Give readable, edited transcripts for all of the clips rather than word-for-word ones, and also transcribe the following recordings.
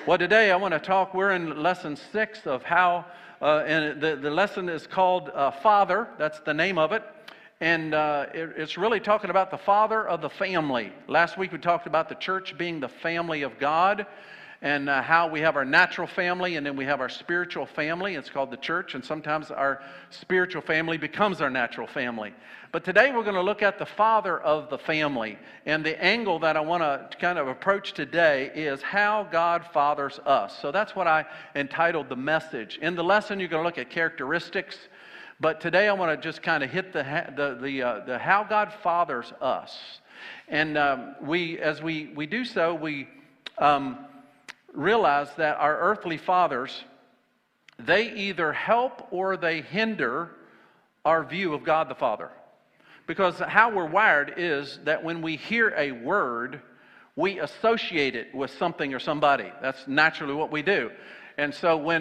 Well, today I want to talk, we're in lesson 6 of how, and the lesson is called Father. That's the name of it. And it's really talking about the father of the family. Last week we talked about the church being the family of God, and how we have our natural family and then we have our spiritual family. It's called the church, and sometimes our spiritual family becomes our natural family. But today we're going to look at the father of the family, and the angle that I want to kind of approach today is how God fathers us. So that's what I entitled the message. In the lesson you're going to look at characteristics, but today I want to just kind of hit the how God fathers us. And as we do so, we realize that our earthly fathers, they either help or they hinder our view of God the Father. Because how we're wired is that when we hear a word, we associate it with something or somebody. That's naturally what we do. And so when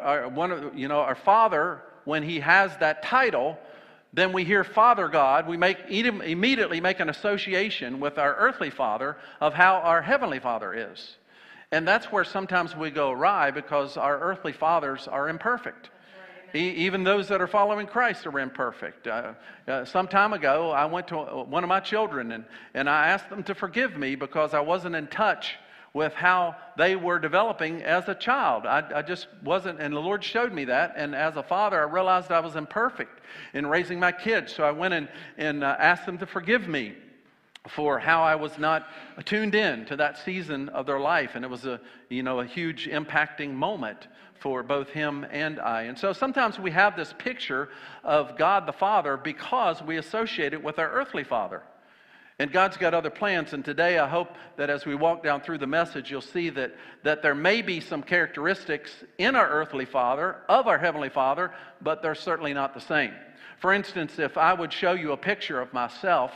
our Father, when He has that title, then we hear Father God, we immediately make an association with our earthly father of how our heavenly Father is. And that's where sometimes we go awry, because our earthly fathers are imperfect. Even those that are following Christ are imperfect. Some time ago, I went to one of my children and I asked them to forgive me because I wasn't in touch with how they were developing as a child. I just wasn't, and the Lord showed me that. And as a father, I realized I was imperfect in raising my kids. So I went and asked them to forgive me for how I was not tuned in to that season of their life. And it was a huge impacting moment for both him and I. And so sometimes we have this picture of God the Father because we associate it with our earthly father. And God's got other plans. And today I hope that as we walk down through the message, you'll see that there may be some characteristics in our earthly father, of our heavenly Father, but they're certainly not the same. For instance, if I would show you a picture of myself,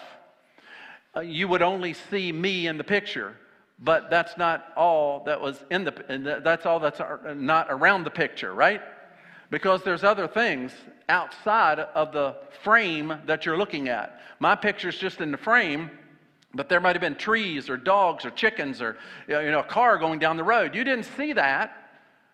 you would only see me in the picture, but that's not all that was that's all that's not around the picture, right? Because there's other things outside of the frame that you're looking at. My picture's just in the frame, but there might have been trees or dogs or chickens or a car going down the road. You didn't see that,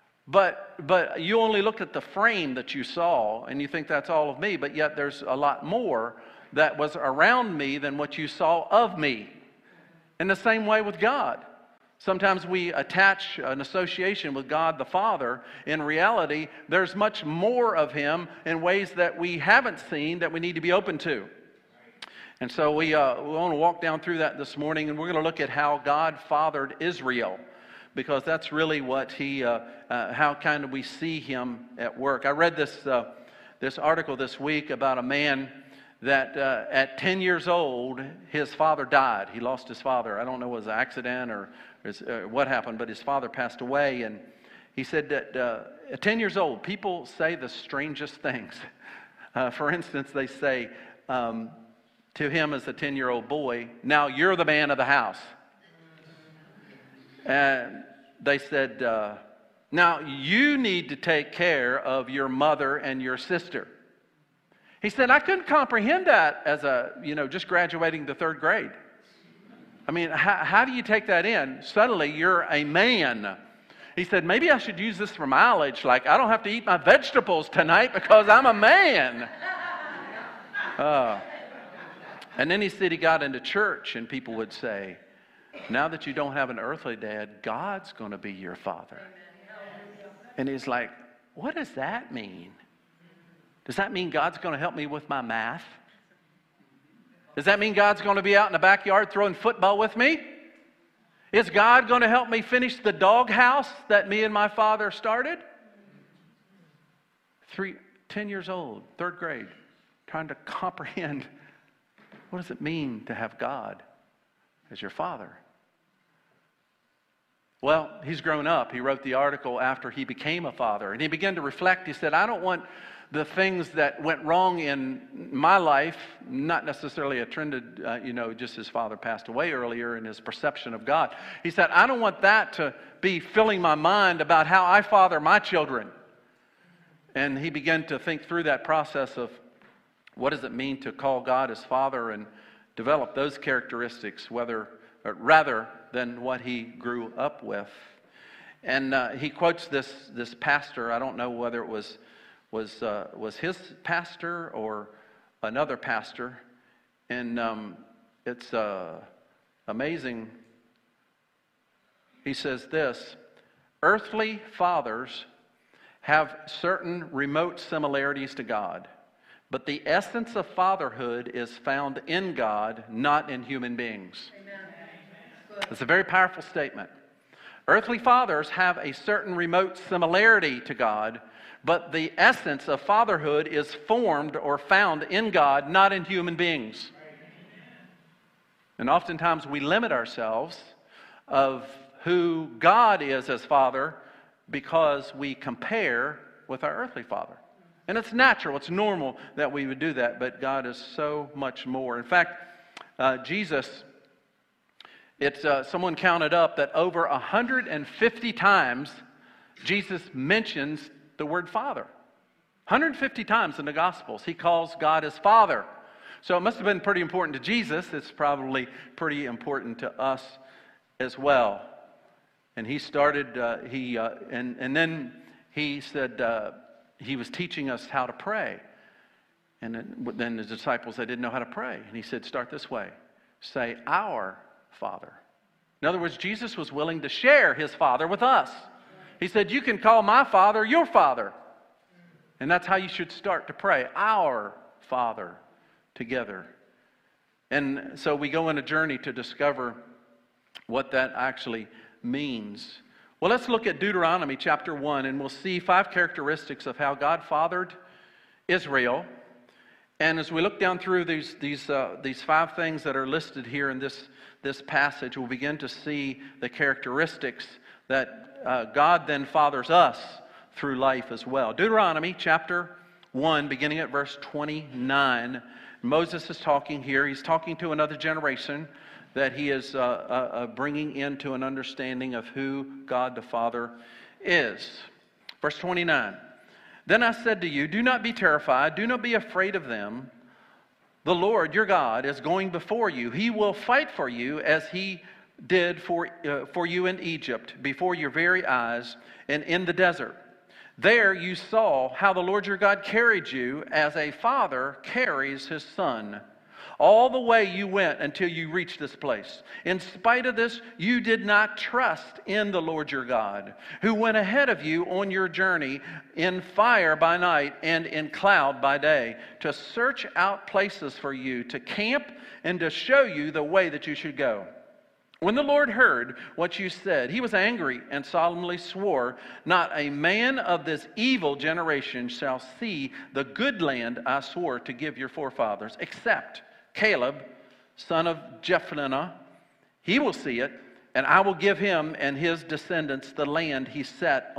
but you only looked at the frame that you saw, and you think that's all of me, but yet there's a lot more that was around me than what you saw of me. In the same way with God. Sometimes we attach an association with God the Father. In reality, there's much more of Him in ways that we haven't seen that we need to be open to. And so we want to walk down through that this morning, and we're going to look at how God fathered Israel, because that's really what how kind of we see Him at work. I read this article this week about a man that at 10 years old, his father died. He lost his father. I don't know if it was an accident or what happened, but his father passed away. And he said that at 10 years old, people say the strangest things. For instance, they say to him as a 10-year-old boy, "Now you're the man of the house." And they said, "Now you need to take care of your mother and your sister." He said, "I couldn't comprehend that as just graduating the 3rd grade. I mean, how do you take that in? Suddenly you're a man." He said, "Maybe I should use this for mileage. Like, I don't have to eat my vegetables tonight because I'm a man." And then he said he got into church and people would say, "Now that you don't have an earthly dad, God's going to be your father." And he's like, "What does that mean? Does that mean God's going to help me with my math? Does that mean God's going to be out in the backyard throwing football with me? Is God going to help me finish the doghouse that me and my father started?" 10 years old, 3rd grade, trying to comprehend, what does it mean to have God as your father? Well, he's grown up. He wrote the article after he became a father, and he began to reflect. He said, "I don't want the things that went wrong in my life," not necessarily attended, just his father passed away earlier in his perception of God. He said, "I don't want that to be filling my mind about how I father my children." And he began to think through that process of what does it mean to call God his Father and develop those characteristics rather than what he grew up with. And he quotes this pastor. I don't know whether it was his pastor or another pastor. And it's amazing. He says this: earthly fathers have certain remote similarities to God, but the essence of fatherhood is found in God, not in human beings. Amen. It's a very powerful statement. Earthly fathers have a certain remote similarity to God, but the essence of fatherhood is formed or found in God, not in human beings. And oftentimes we limit ourselves of who God is as Father because we compare with our earthly father. And it's natural, it's normal that we would do that, but God is so much more. In fact, Jesus, someone counted up that over 150 times Jesus mentions the word Father. 150 times in the Gospels he calls God his Father. So it must have been pretty important to Jesus. It's probably pretty important to us as well. And he started, and then he said he was teaching us how to pray. And then the disciples, they didn't know how to pray. And he said, start this way. Say, our Father. In other words, Jesus was willing to share his Father with us. He said, you can call my Father your Father. And that's how you should start to pray. Our Father together. And so we go on a journey to discover what that actually means. Well, let's look at Deuteronomy chapter 1, and we'll see 5 characteristics of how God fathered Israel. And as we look down through these 5 things that are listed here in this passage, we'll begin to see the characteristics that God then fathers us through life as well. Deuteronomy chapter 1, beginning at verse 29. Moses is talking here. He's talking to another generation that he is bringing into an understanding of who God the Father is. Verse 29. Then I said to you, do not be terrified, do not be afraid of them. The Lord your God is going before you. He will fight for you as he did for you in Egypt, before your very eyes and in the desert. There you saw how the Lord your God carried you as a father carries his son. All the way you went until you reached this place. In spite of this, you did not trust in the Lord your God, who went ahead of you on your journey in fire by night and in cloud by day, to search out places for you, to camp and to show you the way that you should go. When the Lord heard what you said, he was angry and solemnly swore, not a man of this evil generation shall see the good land I swore to give your forefathers, except Caleb, son of Jephunneh. He will see it, and I will give him and his descendants the land he set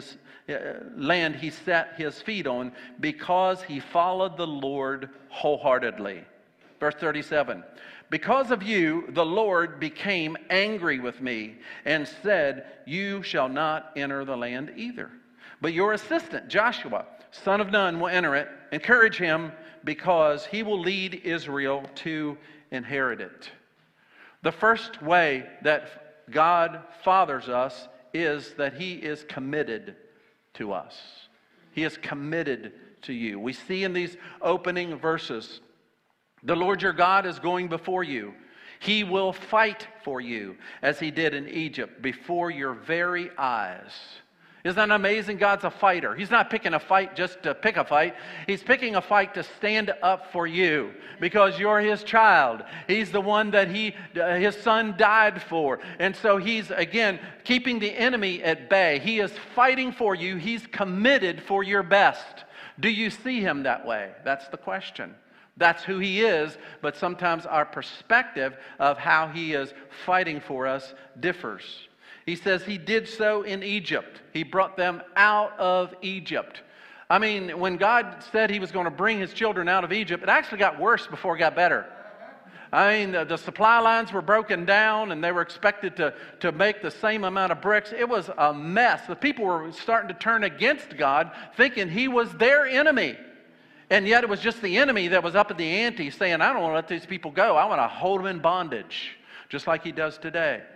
his feet on, because he followed the Lord wholeheartedly. Verse 37. Because of you, the Lord became angry with me and said, you shall not enter the land either. But your assistant, Joshua, son of Nun, will enter it. Encourage him, because he will lead Israel to inherit it. The first way that God fathers us is that he is committed to us. He is committed to you. We see in these opening verses, the Lord your God is going before you. He will fight for you as he did in Egypt before your very eyes. Isn't that amazing? God's a fighter. He's not picking a fight just to pick a fight. He's picking a fight to stand up for you because you're his child. He's the one that his son died for. And so he's, again, keeping the enemy at bay. He is fighting for you. He's committed for your best. Do you see him that way? That's the question. That's who he is, but sometimes our perspective of how he is fighting for us differs. He says he did so in Egypt. He brought them out of Egypt. I mean, when God said he was going to bring his children out of Egypt, it actually got worse before it got better. I mean, the supply lines were broken down, and they were expected to make the same amount of bricks. It was a mess. The people were starting to turn against God, thinking he was their enemy. And yet it was just the enemy that was up at the ante saying, I don't want to let these people go. I want to hold them in bondage, just like he does today.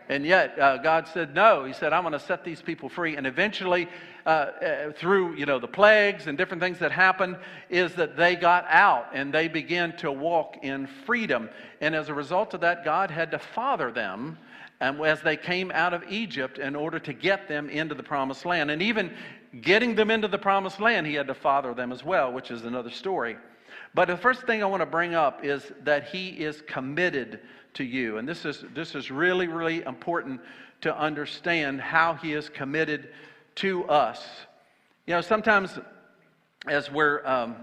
And yet God said no. He said, I'm going to set these people free. And eventually, through the plagues and different things that happened, is that they got out and they began to walk in freedom. And as a result of that, God had to father them as they came out of Egypt in order to get them into the promised land. And even getting them into the promised land, he had to father them as well, which is another story. But the first thing I want to bring up is that he is committed to you. And this is really, really important to understand how he is committed to us. Sometimes as we're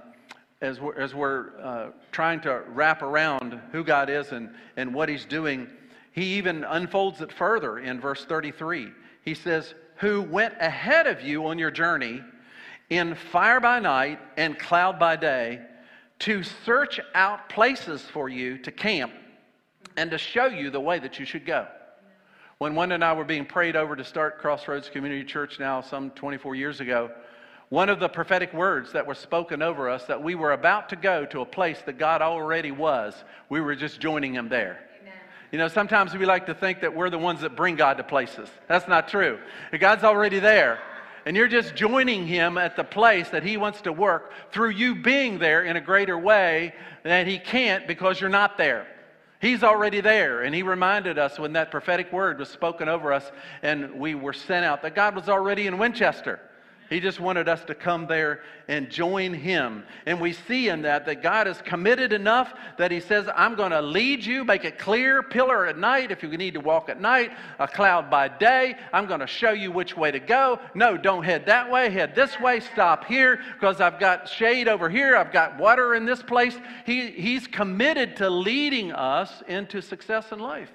trying to wrap around who God is and what he's doing, he even unfolds it further in verse 33. He says, who went ahead of you on your journey in fire by night and cloud by day, to search out places for you to camp and to show you the way that you should go. When Wanda and I were being prayed over to start Crossroads Community Church now some 24 years ago, one of the prophetic words that were spoken over us, that we were about to go to a place that God already was. We were just joining him there. Sometimes we like to think that we're the ones that bring God to places. That's not true. God's already there. And you're just joining him at the place that he wants to work through you being there in a greater way that he can't because you're not there. He's already there. And he reminded us when that prophetic word was spoken over us and we were sent out that God was already in Winchester. He just wanted us to come there and join him. And we see in that God is committed enough that he says, I'm going to lead you, make it clear, pillar at night if you need to walk at night, a cloud by day. I'm going to show you which way to go. No, don't head that way, head this way, stop here because I've got shade over here, I've got water in this place. He's committed to leading us into success in life.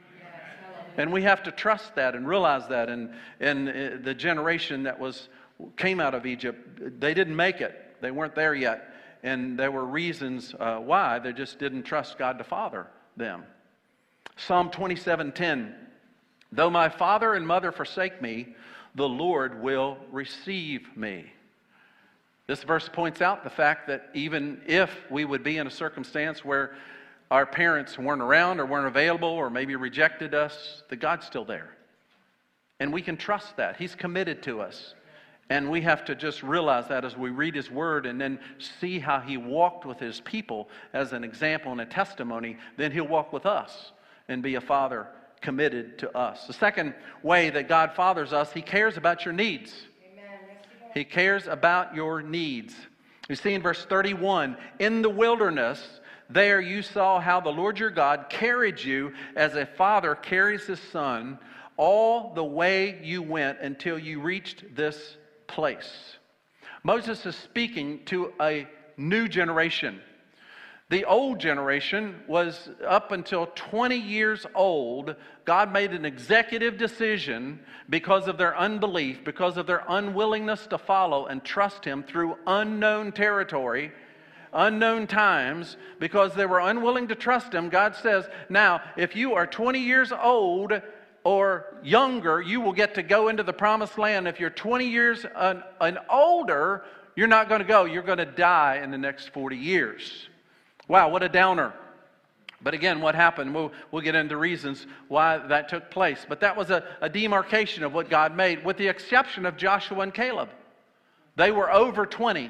And we have to trust that and realize that. And the generation that came out of Egypt, they didn't make it. They weren't there yet. And there were reasons why. They just didn't trust God to father them. Psalm 27:10, though my father and mother forsake me, the Lord will receive me. This verse points out the fact that even if we would be in a circumstance where our parents weren't around or weren't available or maybe rejected us, that God's still there. And we can trust that. He's committed to us. And we have to just realize that as we read his word and then see how he walked with his people as an example and a testimony, then he'll walk with us and be a father committed to us. The second way that God fathers us, he cares about your needs. Amen. He cares about your needs. You see in verse 31, in the wilderness, there you saw how the Lord your God carried you as a father carries his son all the way you went until you reached this place. Moses is speaking to a new generation. The old generation was up until 20 years old. God made an executive decision because of their unbelief, because of their unwillingness to follow and trust him through unknown territory, unknown times, because they were unwilling to trust him. God says, now, if you are 20 years old or younger, you will get to go into the promised land. If you're 20 years and older, you're not going to go. You're going to die in the next 40 years. Wow, what a downer. But again, what happened? We'll get into reasons why that took place. But that was a demarcation of what God made, with the exception of Joshua and Caleb. They were over 20.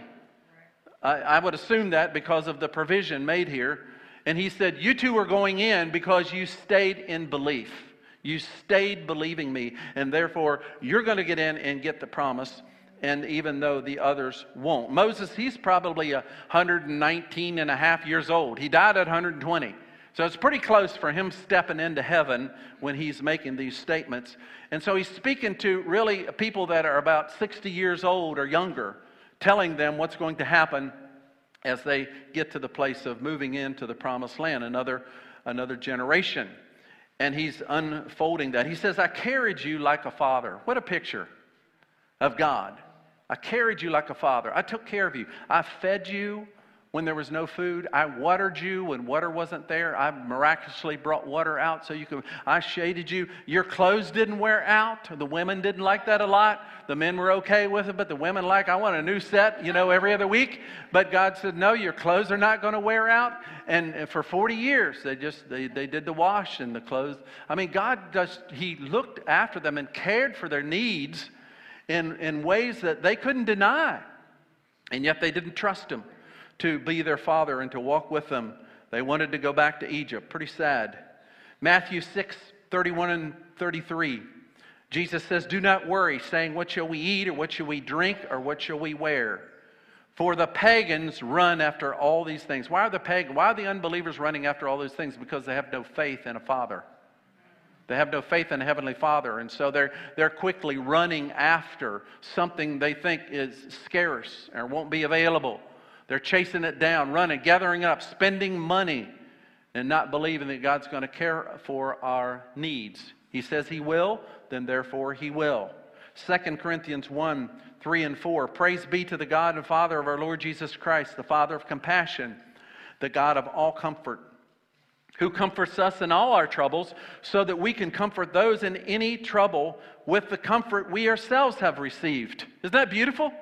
I would assume that because of the provision made here. And he said, you two are going in because you stayed in belief. You stayed believing me, and therefore you're going to get in and get the promise, and even though the others won't. Moses, he's probably 119 and a half years old. He died at 120. So it's pretty close for him stepping into heaven when he's making these statements. And so he's speaking to really people that are about 60 years old or younger, telling them what's going to happen as they get to the place of moving into the promised land, another generation. And he's unfolding that. He says, I carried you like a father. What a picture of God. I carried you like a father. I took care of you. I fed you when there was no food. I watered you when water wasn't there. I miraculously brought water out so you could. I shaded you. Your clothes didn't wear out. The women didn't like that a lot. The men were okay with it, but the women I want a new set, every other week. But God said, no, your clothes are not going to wear out. And for 40 years, they did the wash and the clothes. I mean, He looked after them and cared for their needs in ways that they couldn't deny. And yet they didn't trust Him to be their father and to walk with them. They wanted to go back to Egypt. Pretty sad. Matthew 6:31 and 33. Jesus says, do not worry, saying, what shall we eat, or what shall we drink, or what shall we wear? For the pagans run after all these things. Why are the unbelievers running after all these things? Because they have no faith in a Father. They have no faith in a Heavenly Father. And so they're quickly running after something they think is scarce or won't be available. They're chasing it down, running, gathering up, spending money, and not believing that God's going to care for our needs. He says He will, then therefore He will. 2 Corinthians 1:3 and 4. Praise be to the God and Father of our Lord Jesus Christ, the Father of compassion, the God of all comfort, who comforts us in all our troubles, so that we can comfort those in any trouble with the comfort we ourselves have received. Isn't that beautiful?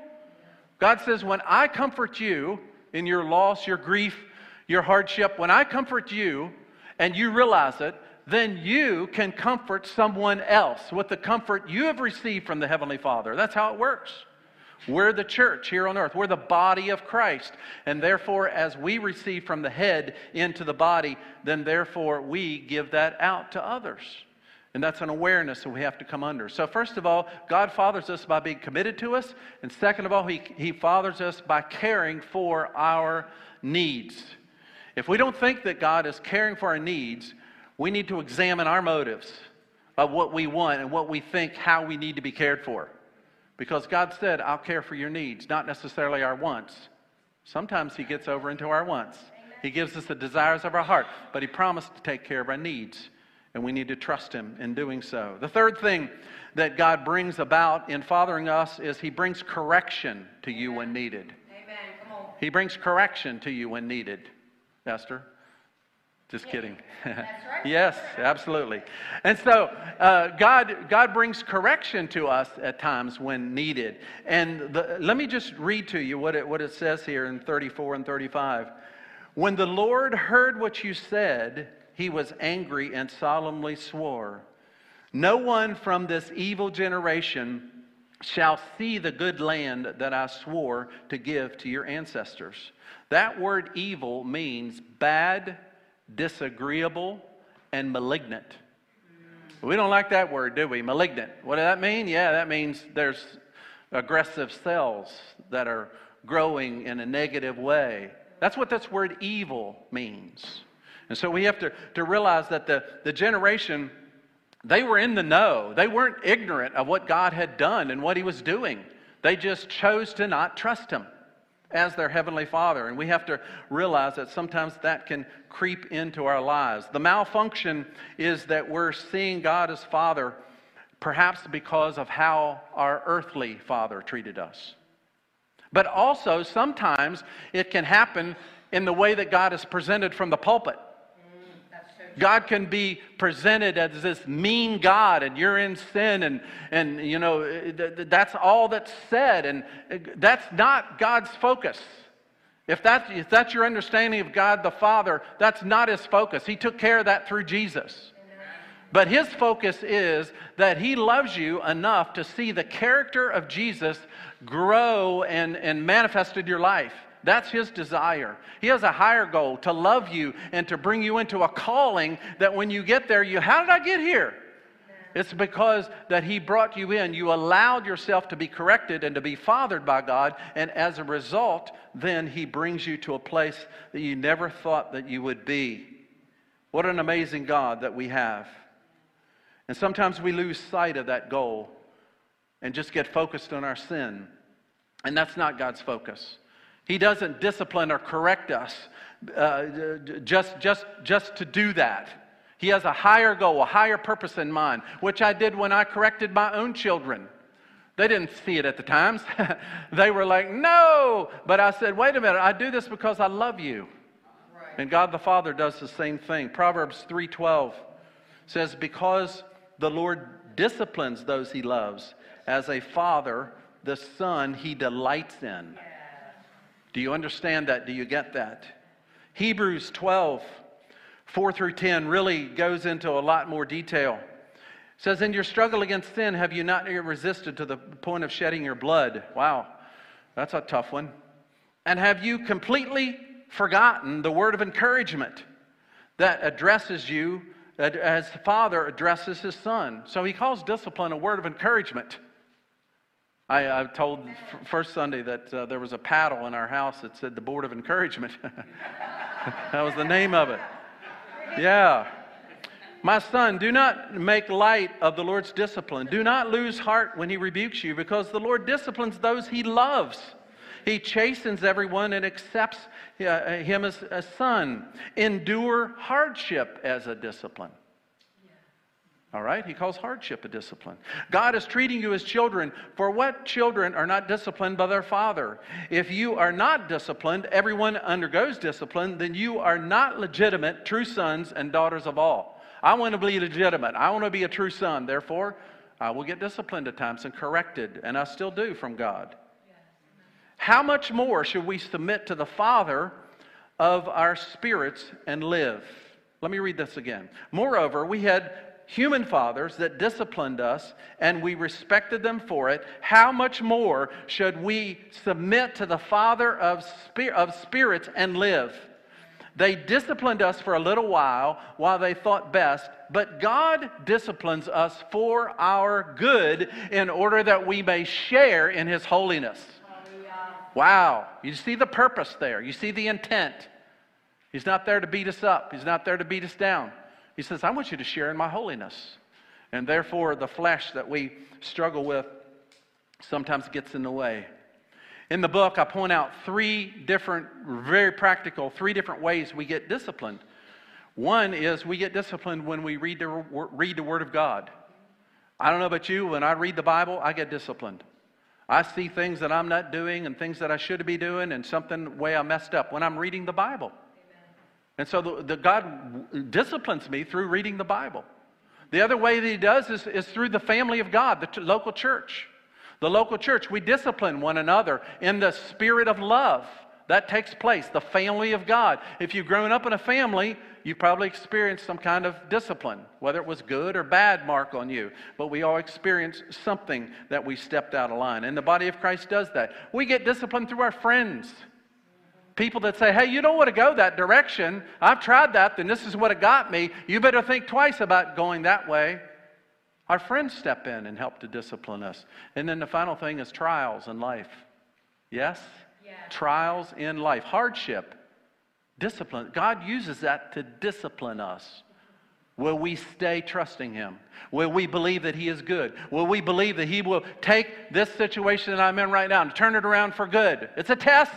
God says, when I comfort you in your loss, your grief, your hardship, when I comfort you and you realize it, then you can comfort someone else with the comfort you have received from the Heavenly Father. That's how it works. We're the church here on earth. We're the body of Christ. And therefore, as we receive from the head into the body, then therefore we give that out to others. And that's an awareness that we have to come under. So first of all, God fathers us by being committed to us. And second of all, He fathers us by caring for our needs. If we don't think that God is caring for our needs, we need to examine our motives of what we want and what we think, how we need to be cared for. Because God said, I'll care for your needs, not necessarily our wants. Sometimes He gets over into our wants. He gives us the desires of our heart, but He promised to take care of our needs. And we need to trust Him in doing so. The third thing that God brings about in fathering us is He brings correction to you when needed. Amen. Come on. He brings correction to you when needed. Esther? Just kidding. That's right. Yes, absolutely. And so God brings correction to us at times when needed. And let me just read to you what it says here in 34 and 35. When the Lord heard what you said, He was angry and solemnly swore, no one from this evil generation shall see the good land that I swore to give to your ancestors. That word evil means bad, disagreeable, and malignant. We don't like that word, do we? Malignant. What does that mean? Yeah, that means there's aggressive cells that are growing in a negative way. That's what this word evil means. And so we have to realize that the generation, they were in the know. They weren't ignorant of what God had done and what He was doing. They just chose to not trust Him as their Heavenly Father. And we have to realize that sometimes that can creep into our lives. The malfunction is that we're seeing God as Father perhaps because of how our earthly father treated us. But also sometimes it can happen in the way that God is presented from the pulpit. God can be presented as this mean God, and you're in sin, and you know, that's all that's said, and that's not God's focus. If that's your understanding of God the Father, that's not His focus. He took care of that through Jesus. But His focus is that He loves you enough to see the character of Jesus grow and manifest in your life. That's His desire. He has a higher goal, to love you and to bring you into a calling that when you get there, how did I get here? It's because that He brought you in. You allowed yourself to be corrected and to be fathered by God. And as a result, then He brings you to a place that you never thought that you would be. What an amazing God that we have. And sometimes we lose sight of that goal and just get focused on our sin. And that's not God's focus. He doesn't discipline or correct us just to do that. He has a higher goal, a higher purpose in mind, which I did when I corrected my own children. They didn't see it at the times. They were like, no. But I said, wait a minute, I do this because I love you. Right. And God the Father does the same thing. Proverbs 3:12 says, because the Lord disciplines those he loves, as a father, the son he delights in. Yeah. Do you understand that? Do you get that? Hebrews 12:4-10 really goes into a lot more detail. It says, in your struggle against sin, have you not resisted to the point of shedding your blood? Wow, that's a tough one. And have you completely forgotten the word of encouragement that addresses you as the Father addresses His Son? So He calls discipline a word of encouragement. I told first Sunday that there was a paddle in our house that said the Board of Encouragement. That was the name of it. Yeah. My son, do not make light of the Lord's discipline. Do not lose heart when He rebukes you, because the Lord disciplines those He loves. He chastens everyone and accepts him as a son. Endure hardship as a discipline. All right? He calls hardship a discipline. God is treating you as children. For what children are not disciplined by their father? If you are not disciplined, everyone undergoes discipline, then you are not legitimate, true sons and daughters of all. I want to be legitimate. I want to be a true son. Therefore, I will get disciplined at times and corrected, and I still do from God. How much more should we submit to the Father of our spirits and live? Let me read this again. Moreover, we had human fathers that disciplined us, and we respected them for it. How much more should we submit to the Father of spirits and live? They disciplined us for a little while they thought best, but God disciplines us for our good in order that we may share in His holiness. Wow. You see the purpose there. You see the intent. He's not there to beat us up. He's not there to beat us down. He says, I want you to share in my holiness. And therefore, the flesh that we struggle with sometimes gets in the way. In the book, I point out three different ways we get disciplined. One is we get disciplined when we read the Word of God. I don't know about you, when I read the Bible, I get disciplined. I see things that I'm not doing and things that I should be doing and something way I messed up when I'm reading the Bible. And so God disciplines me through reading the Bible. The other way that He does is through the family of God, the local church. The local church, we discipline one another in the spirit of love. That takes place, the family of God. If you've grown up in a family, you probably experienced some kind of discipline, whether it was good or bad mark on you. But we all experience something that we stepped out of line. And the body of Christ does that. We get disciplined through our friends. People that say, hey, you don't want to go that direction. I've tried that, then this is what it got me. You better think twice about going that way. Our friends step in and help to discipline us. And then the final thing is trials in life. Yes? Yeah. Trials in life. Hardship. Discipline. God uses that to discipline us. Will we stay trusting Him? Will we believe that He is good? Will we believe that He will take this situation that I'm in right now and turn it around for good? It's a test.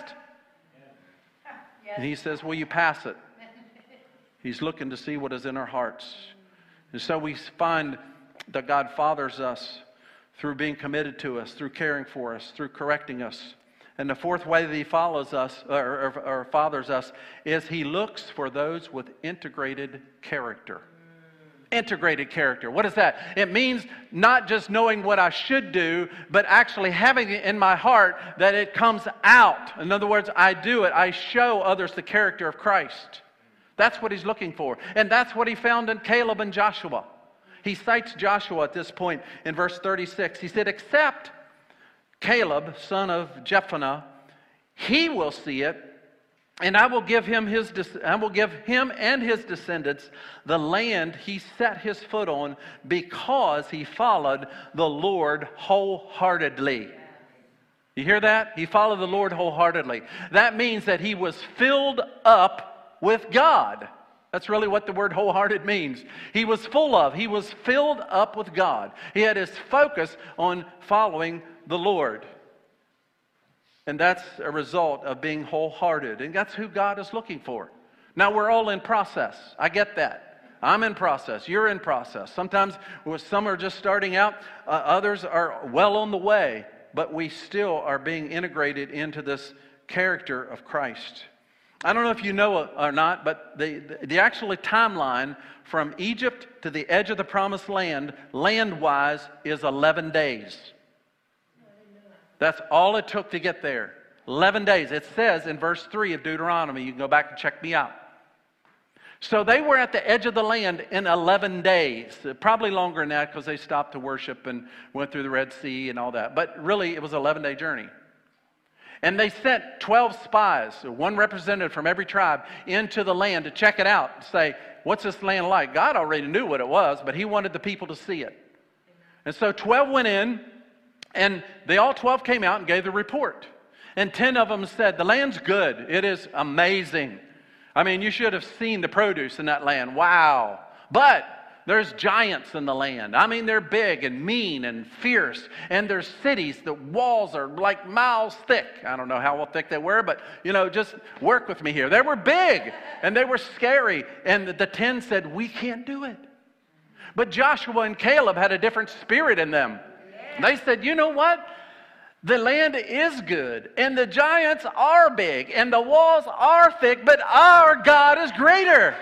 Yes. And He says, will you pass it? He's looking to see what is in our hearts. And so we find that God fathers us through being committed to us, through caring for us, through correcting us. And the fourth way that He follows us or fathers us is He looks for those with integrated character. Integrated character. What is that? It means not just knowing what I should do, but actually having it in my heart that it comes out. In other words, I do it. I show others the character of Christ. That's what He's looking for. And that's what He found in Caleb and Joshua. He cites Joshua at this point in verse 36. He said, except Caleb, son of Jephunneh, he will see it, and I will give him and his descendants the land he set his foot on, because he followed the Lord wholeheartedly. You hear that? He followed the Lord wholeheartedly. That means that he was filled up with God. That's really what the word wholehearted means. He was filled up with God. He had his focus on following the Lord. And that's a result of being wholehearted. And that's who God is looking for. Now, we're all in process. I get that. I'm in process. You're in process. Sometimes some are just starting out. Others are well on the way. But we still are being integrated into this character of Christ. I don't know if you know or not, but the actual timeline from Egypt to the edge of the promised land, land-wise, is 11 days. That's all it took to get there. 11 days. It says in verse 3 of Deuteronomy. You can go back and check me out. So they were at the edge of the land in 11 days. Probably longer than that because they stopped to worship and went through the Red Sea and all that. But really, it was an 11-day journey. And they sent 12 spies, one representative from every tribe, into the land to check it out. To say, what's this land like? God already knew what it was, but he wanted the people to see it. And so 12 went in, and they all 12 came out and gave the report. And 10 of them said, the land's good. It is amazing. I mean, you should have seen the produce in that land. Wow. But there's giants in the land. I mean, they're big and mean and fierce. And there's cities, the walls are like miles thick. I don't know how thick they were, but, just work with me here. They were big and they were scary. And the 10 said, we can't do it. But Joshua and Caleb had a different spirit in them. They said, you know what? The land is good, and the giants are big, and the walls are thick, but our God is greater.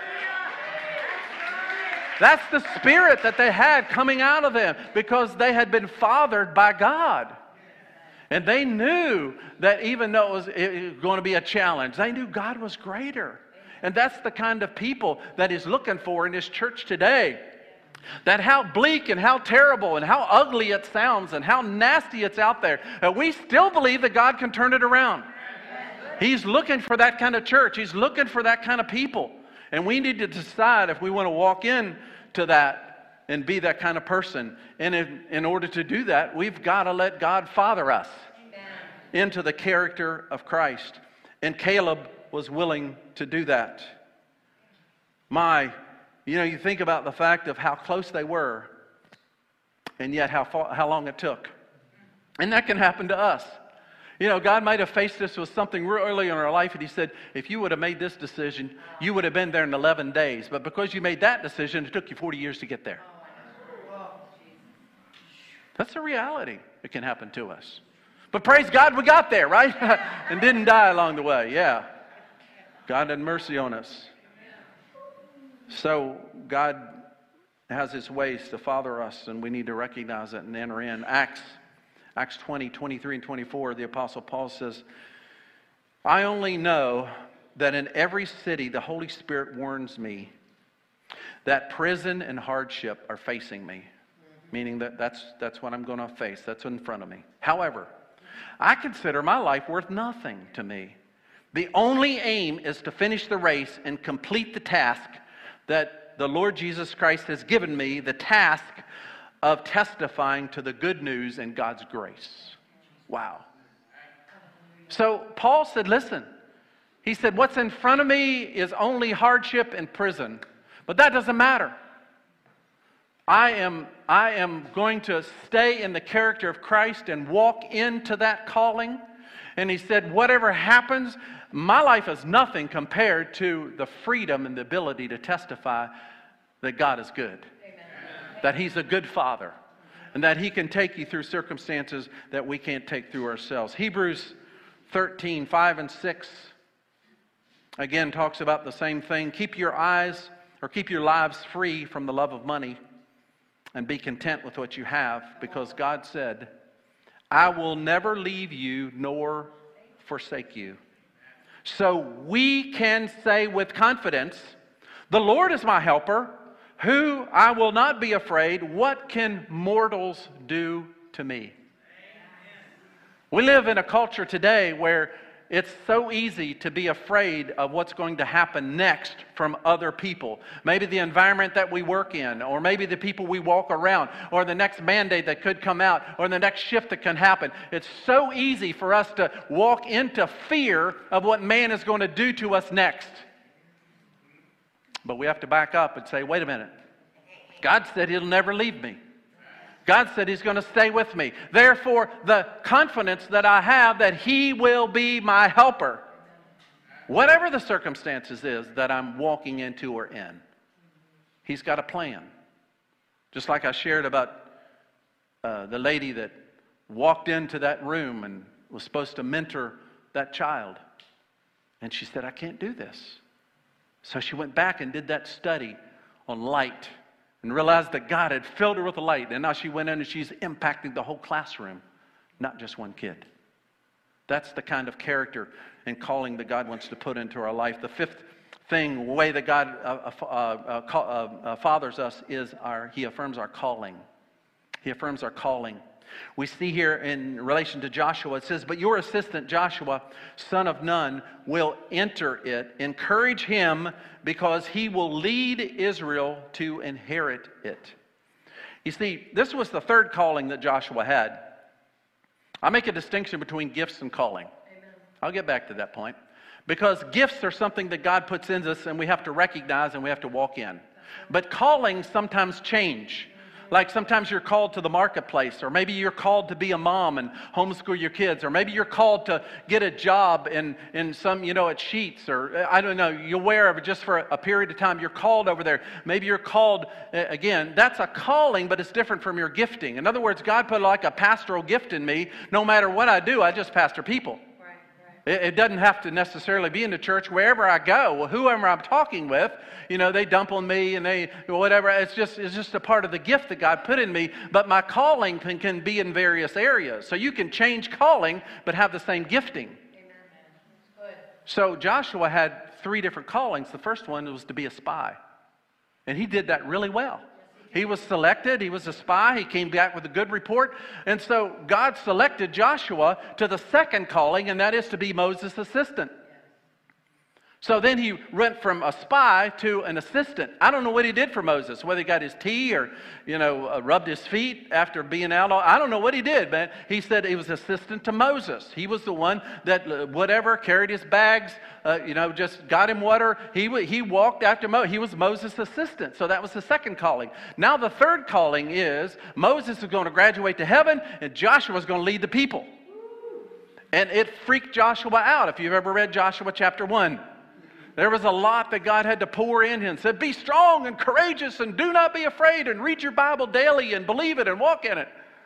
That's the spirit that they had coming out of them, because they had been fathered by God. And they knew that even though it was going to be a challenge, they knew God was greater. And that's the kind of people that He's looking for in His church today. That how bleak and how terrible and how ugly it sounds and how nasty it's out there, we still believe that God can turn it around. He's looking for that kind of church. He's looking for that kind of people. And we need to decide if we want to walk into that and be that kind of person. And in order to do that, we've got to let God father us into the character of Christ. And Caleb was willing to do that. You think about the fact of how close they were, and yet how long it took. And that can happen to us. God might have faced us with something real early in our life, and He said, if you would have made this decision, you would have been there in 11 days. But because you made that decision, it took you 40 years to get there. That's a reality. It can happen to us. But praise God, we got there, right? And didn't die along the way. Yeah. God had mercy on us. So God has His ways to father us, and we need to recognize it and enter in. Acts 20, 23 and 24, the Apostle Paul says, I only know that in every city the Holy Spirit warns me that prison and hardship are facing me. Meaning that's what I'm going to face. That's in front of me. However, I consider my life worth nothing to me. The only aim is to finish the race and complete the task that the Lord Jesus Christ has given me, the task of testifying to the good news and God's grace. Wow. So Paul said, listen, he said, what's in front of me is only hardship and prison. But that doesn't matter. I am going to stay in the character of Christ and walk into that calling. And he said, whatever happens, my life is nothing compared to the freedom and the ability to testify that God is good. Amen. That He's a good Father. And that He can take you through circumstances that we can't take through ourselves. Hebrews 13, 5 and 6, again talks about the same thing. Keep your lives free from the love of money and be content with what you have, because God said, I will never leave you nor forsake you. So we can say with confidence, the Lord is my helper, who I will not be afraid. What can mortals do to me? We live in a culture today where it's so easy to be afraid of what's going to happen next from other people. Maybe the environment that we work in, or maybe the people we walk around, or the next mandate that could come out, or the next shift that can happen. It's so easy for us to walk into fear of what man is going to do to us next. But we have to back up and say, wait a minute. God said He'll never leave me. God said He's going to stay with me. Therefore, the confidence that I have that He will be my helper, whatever the circumstances is that I'm walking into or in. He's got a plan. Just like I shared about the lady that walked into that room and was supposed to mentor that child. And she said, I can't do this. So she went back and did that study on light and realized that God had filled her with the light. And now she went in and she's impacting the whole classroom, not just one kid. That's the kind of character and calling that God wants to put into our life. The fifth way that God fathers us is He affirms our calling. He affirms our calling. We see here in relation to Joshua, it says, but your assistant Joshua, son of Nun, will enter it. Encourage him because he will lead Israel to inherit it. You see, this was the third calling that Joshua had. I make a distinction between gifts and calling. Amen. I'll get back to that point. Because gifts are something that God puts in us and we have to recognize and we have to walk in. But callings sometimes change. Like sometimes you're called to the marketplace, or maybe you're called to be a mom and homeschool your kids, or maybe you're called to get a job in some, at Sheetz, or I don't know, you're aware of it just for a period of time. You're called over there. Maybe you're called, again, that's a calling, but it's different from your gifting. In other words, God put like a pastoral gift in me. No matter what I do, I just pastor people. It doesn't have to necessarily be in the church. Wherever I go, whoever I'm talking with, they dump on me and they whatever. It's just a part of the gift that God put in me. But my calling can be in various areas. So you can change calling, but have the same gifting. Amen. Good. So Joshua had 3 different callings. The first one was to be a spy, and he did that really well. He was selected. He was a spy. He came back with a good report. And so God selected Joshua to the second calling, and that is to be Moses' assistant. So then he went from a spy to an assistant. I don't know what he did for Moses, whether he got his tea or, rubbed his feet after being out. I don't know what he did, but he said he was assistant to Moses. He was the one that, carried his bags, just got him water. He walked after Moses. He was Moses' assistant. So that was the second calling. Now the third calling is Moses is going to graduate to heaven and Joshua is going to lead the people. And it freaked Joshua out if you've ever read Joshua chapter 1. There was a lot that God had to pour in him and said, be strong and courageous and do not be afraid and read your Bible daily and believe it and walk in it.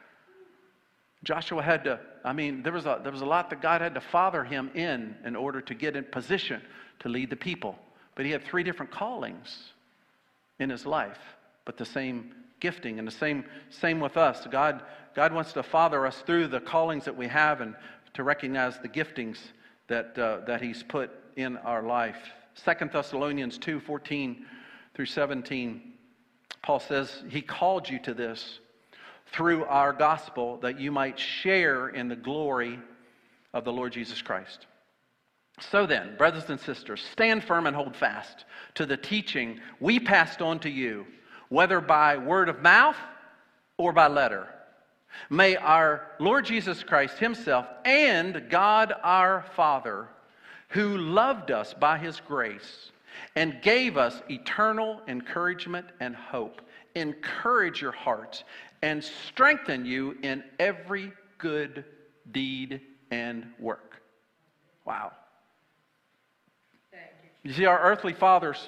Joshua had to, there was a lot that God had to father him in order to get in position to lead the people. But he had 3 different callings in his life, but the same gifting, and the same with us. God wants to father us through the callings that we have and to recognize the giftings that he's put in our life. 2 Thessalonians 2:14 through 17, Paul says, he called you to this through our gospel that you might share in the glory of the Lord Jesus Christ. So then, brothers and sisters, stand firm and hold fast to the teaching we passed on to you, whether by word of mouth or by letter. May our Lord Jesus Christ himself and God our Father, who loved us by his grace and gave us eternal encouragement and hope, encourage your hearts and strengthen you in every good deed and work. Wow. You see, our earthly fathers,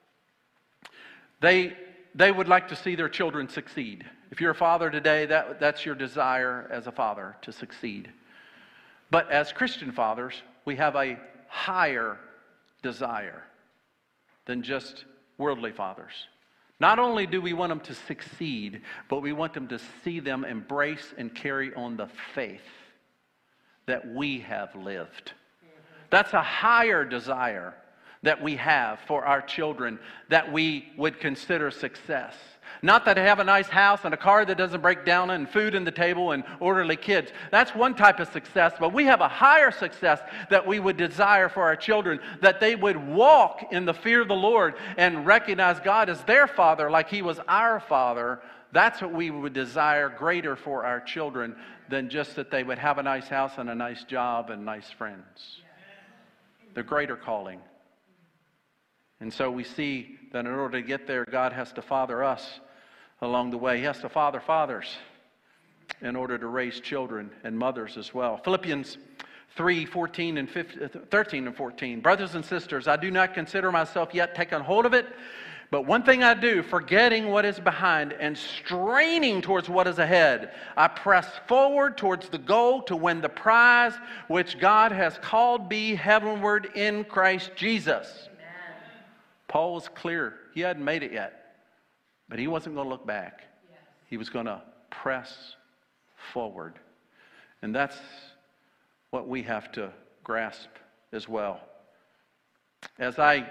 they would like to see their children succeed. If you're a father today, that's your desire as a father, to succeed. But as Christian fathers, we have a higher desire than just worldly fathers. Not only do we want them to succeed, but we want them to see them embrace and carry on the faith that we have lived. That's a higher desire that we have for our children that we would consider success. Not that they have a nice house and a car that doesn't break down and food in the table and orderly kids. That's one type of success, but we have a higher success that we would desire for our children, that they would walk in the fear of the Lord and recognize God as their Father like He was our Father. That's what we would desire greater for our children than just that they would have a nice house and a nice job and nice friends. The greater calling. And so we see that in order to get there, God has to father us along the way. He has to father fathers in order to raise children and mothers as well. Philippians 3:13 and 14. Brothers and sisters, I do not consider myself yet taken hold of it, But one thing I do, forgetting what is behind and straining towards what is ahead, I press forward towards the goal to win the prize which God has called me heavenward in Christ Jesus. Amen. Paul was clear. He hadn't made it yet, but he wasn't going to look back. Yes. He was going to press forward. And that's what we have to grasp as well. As I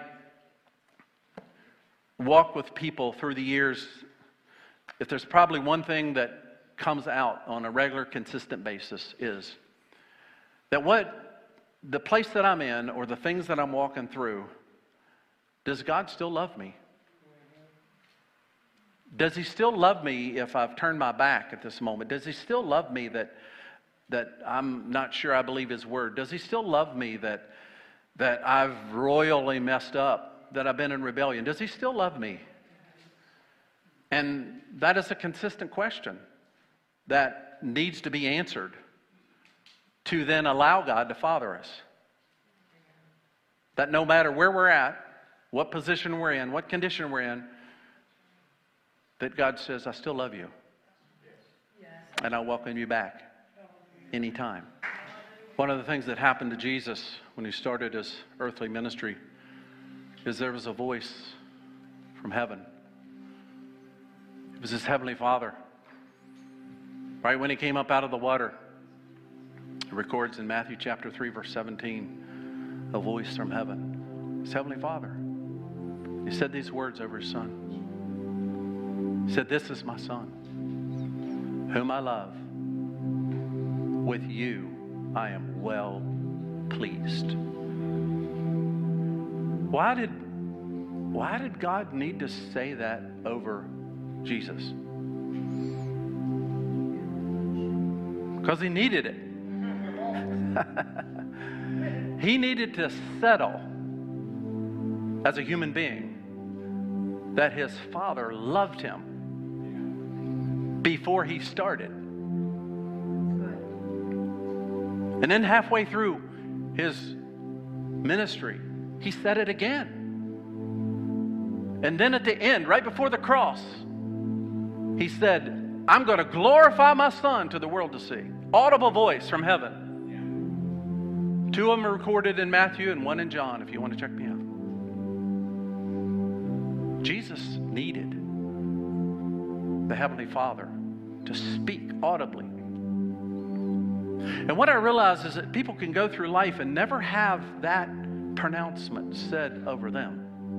walk with people through the years, if there's probably one thing that comes out on a regular, consistent basis is that what the place that I'm in or the things that I'm walking through, does God still love me? Does he still love me if I've turned my back at this moment? Does he still love me that I'm not sure I believe his word? Does he still love me that I've royally messed up? That I've been in rebellion? Does he still love me? And that is a consistent question that needs to be answered to then allow God to father us. That no matter where we're at, what position we're in, what condition we're in, that God says, I still love you. And I'll welcome you back anytime. One of the things that happened to Jesus when he started his earthly ministry is there was a voice from heaven. It was his heavenly Father. Right when he came up out of the water, it records in Matthew chapter 3, verse 17, a voice from heaven. His heavenly Father. He said these words over his son. He said, this is my son, whom I love. With you I am well pleased. Why did God need to say that over Jesus? Because he needed it. He needed to settle as a human being that his Father loved him before he started. And then halfway through his ministry, he said it again. And then at the end, right before the cross, he said, I'm going to glorify my Son to the world to see. Audible voice from heaven. 2 of them are recorded in Matthew and 1 in John, if you want to check me out. Jesus needed the Heavenly Father to speak audibly. And what I realize is that people can go through life and never have that pronouncement said over them.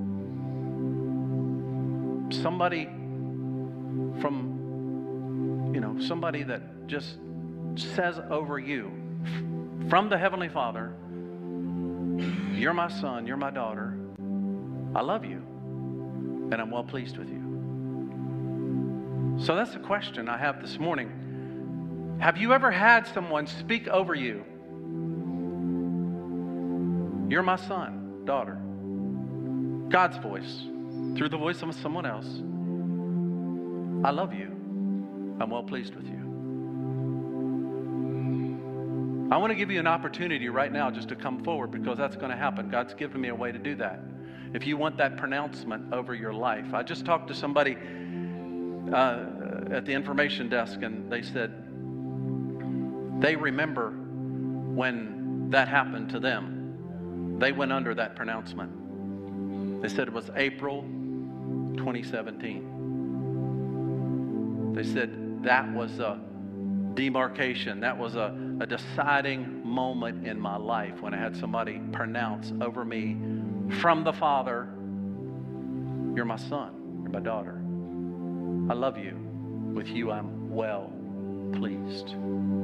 Somebody from, somebody that just says over you from the Heavenly Father, you're my son, you're my daughter, I love you, and I'm well pleased with you. So that's the question I have this morning. Have you ever had someone speak over you? You're my son, daughter. God's voice, through the voice of someone else. I love you. I'm well pleased with you. I want to give you an opportunity right now just to come forward, because that's going to happen. God's given me a way to do that. If you want that pronouncement over your life. I just talked to somebody at the information desk, and they said they remember when that happened to them. They went under that pronouncement. They said it was April 2017. They said that was a demarcation. That was a deciding moment in my life when I had somebody pronounce over me from the Father, you're my son, you're my daughter. I love you. With you I'm well pleased.